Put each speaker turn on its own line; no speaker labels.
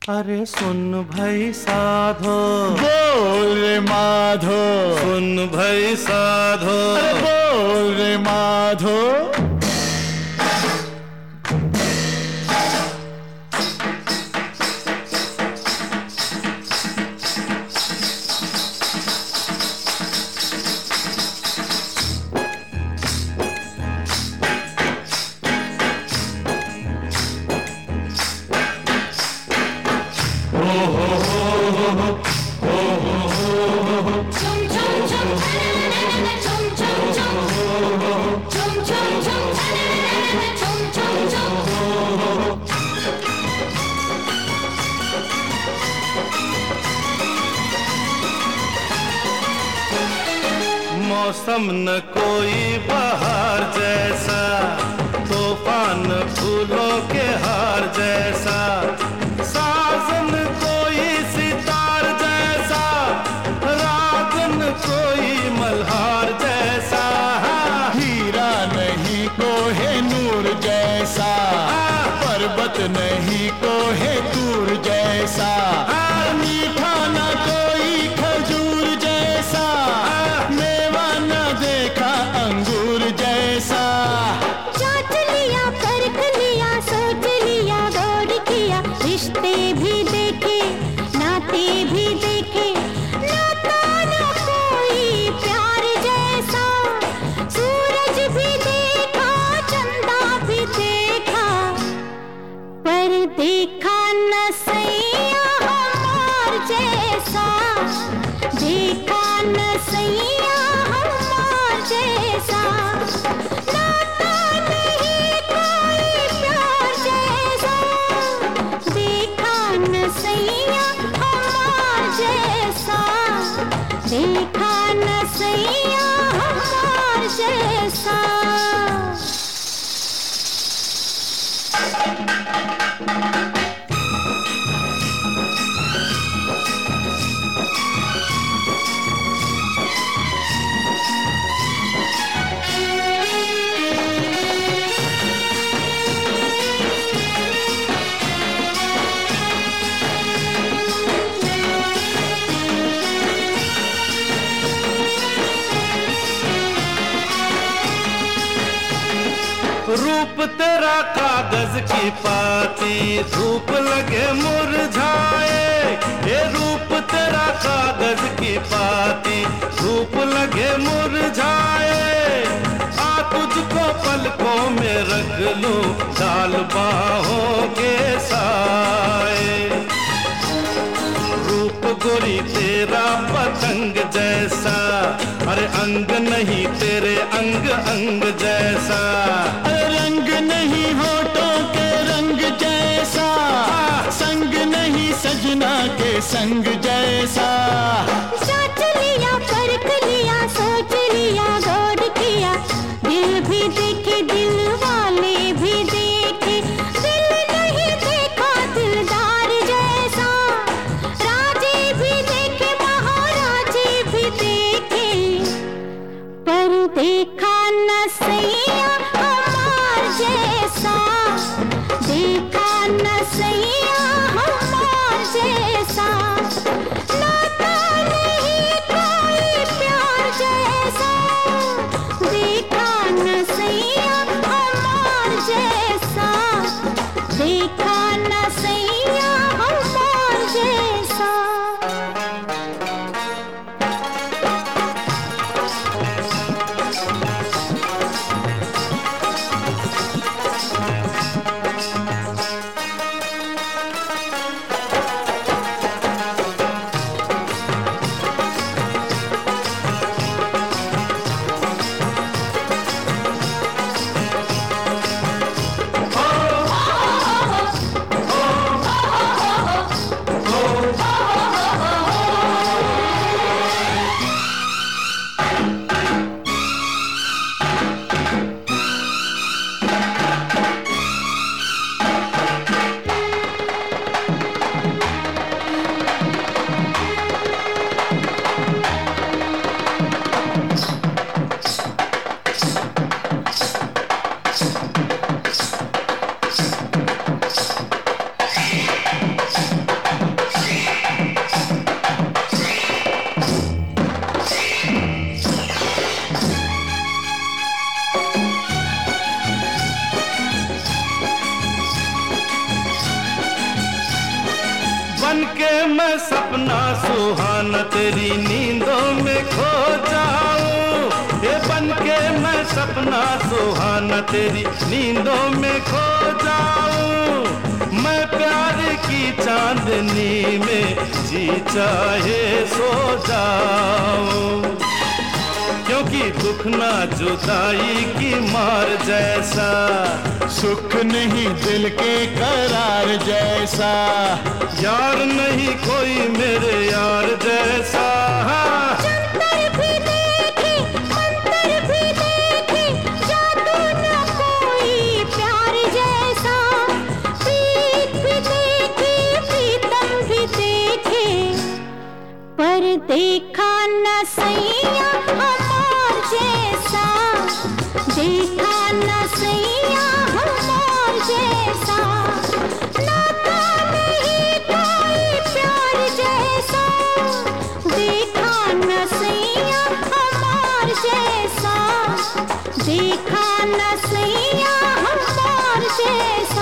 अरे सुन भाई साधो,
बोल रे माधो,
सुन भाई साधो,
अरे बोल रे माधो।
मौसम न कोई बहार जैसा, तूफान फूलों के हार जैसा, साजन कोई सितार जैसा, रागन कोई मल्हार जैसा,
हीरा नहीं कोहे नूर जैसा, पर्वत नहीं कोहे दूर जैसा, मीठा न कोई खजूर जैसा, मेवा न देखा अंगूर जैसा।
चाट लिया, परख लिया, सोच लिया, गौर किया, रिश्ते भी देखे, नाते भी देखे, नाता न कोई प्यार जैसा, सूरज भी देखा, चंदा भी देखा, पर देखा न सैया हमार जैसा, देखा न सैया हमार जैसा, नाता नहीं कोई प्यार जैसा, देखा न सैया हमार जैसा, देखा न सैया हमार जैसा।
रूप तेरा कागज की पाती, धूप लगे मुरझाए, ये रूप तेरा कागज की पाती, धूप लगे मुरझाए, आ तुझको पलकों में रख लूं, डाल बाहों के साए, रूप गोरी तेरा पतंग जैसा, अरे अंग नहीं तेरे अंग अंग जैसा,
रंग नहीं होठों के रंग जैसा, संग नहीं सजना के संग जैसा।
चाट लिया, परख लिया, सोच लिया, गौर किया, दिल भी देखे, दिल वाले भी देखे, दिल नहीं देखा दिलदार जैसा, राजे भी देखे, महाराजे भी देखे, पर देखा न सैया हमार जैसा, देखा न सैया हमार जैसा, नाता नहीं कोई प्यार जैसा, देखा न सैया हमार जैसा, देखा न सैया हमार जैसा।
सुहाना तेरी नींदों में खो जाऊं, ये बन के मैं सपना सुहाना तेरी नींदों में खो जाऊं। मैं प्यार की चांदनी में जी चाहे सो जाऊं, क्योंकि दुख ना जुदाई की मार जैसा,
सुख नहीं दिल के करार जैसा,
यार नहीं कोई मेरे यार जैसा।
जंतर भी देखे मंतर भी देखे, जादू न कोई प्यार जैसा। प्रीत भी देखे प्रीतम भी देखे, पर देखा न सैया हमार जैसा, देखा न सैया हमार जैसा। नाता नहीं कोई प्यार जैसा, देखा न सैया हमार जैसा, देखा न सैया हमार जैसा।